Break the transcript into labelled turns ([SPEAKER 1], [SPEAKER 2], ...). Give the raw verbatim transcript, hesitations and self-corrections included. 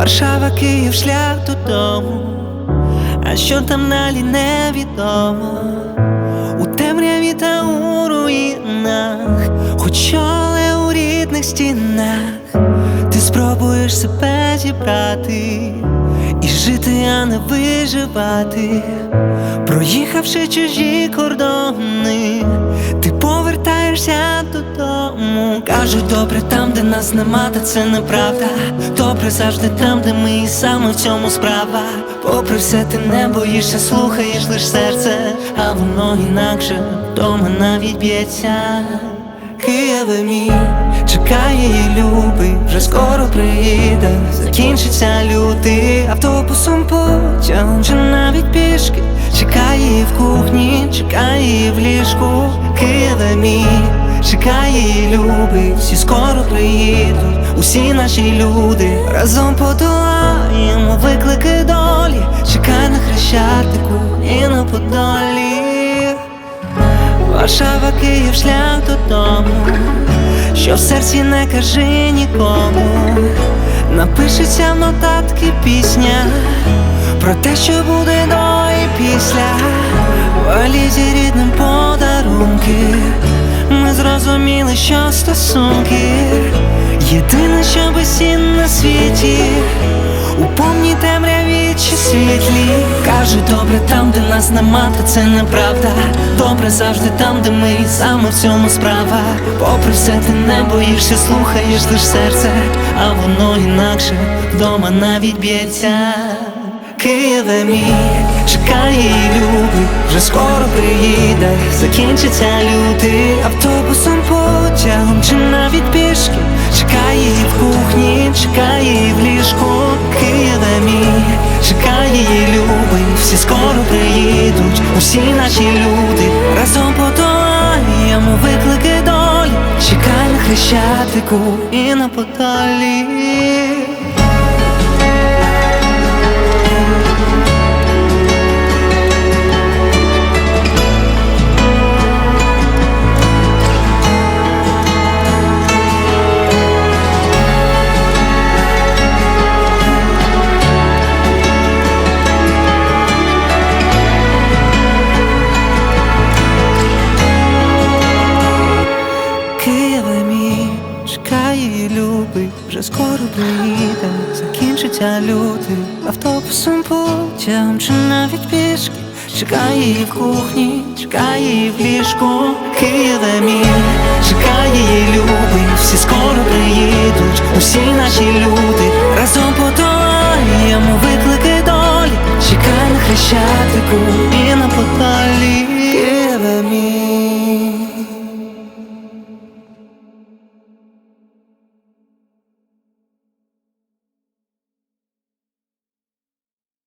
[SPEAKER 1] Варшава, Київ, шлях додому, а що там далі невідомо. У темряві та у руїнах, хоч оле у рідних стінах. Ти спробуєш себе зібрати і жити, а не виживати. Проїхавши чужі кордони, ти повертаєшся додому. Кажуть, добре там, де нас нема, та це неправда. Добре завжди там, де ми, і саме в цьому справа. Попри все ти не боїшся, слухаєш лиш серце, а воно інакше вдома навіть б'ється. Києве мій, чекає її любий, вже скоро приїде, закінчиться лютий. Автобусом, потягом чи навіть пішки, чекає її в кухні, чекає її в ліжку. Києве мій, чекає її любий, всі скоро приїдуть, усі наші люди. Разом подолаємо виклики долі, чекай на Хрещатику і на Подолі. Варшава, Київ, шлях додому, що в серці не кажи нікому. Напишеться в нотатки пісня про те, що буде до і після. В валізі рідним подарунки, ми зрозуміли, що стосунки єдине, що безцінне на світі, у повній темряві чи світлі. Кажуть, добре там, де нас нема, та це неправда. Добре завжди там, де ми, і саме в цьому справа. Попри все ти не боїшся, слухаєш лиш серце, а воно інакше вдома навіть б'ється. Києве мій, чекає її любий, вже скоро приїде, закінчиться лютий. Автобусом, потягом чи навіть пішки, чекає її в кухні, чекає її в ліжку. Києве мій, чекає її любий, всі скоро приїдуть, усі наші люди. Разом подолаємо виклики долі, чекай на Хрещатику і на Подолі. Чекає її любий, вже скоро приїде, закінчиться лютий. Автобусом, потягом чи навіть пішки, чекає її в кухні, чекає її в ліжку. Києве мій, чекає її любий, всі скоро приїдуть, усі наші люди. Разом подолаємо виклики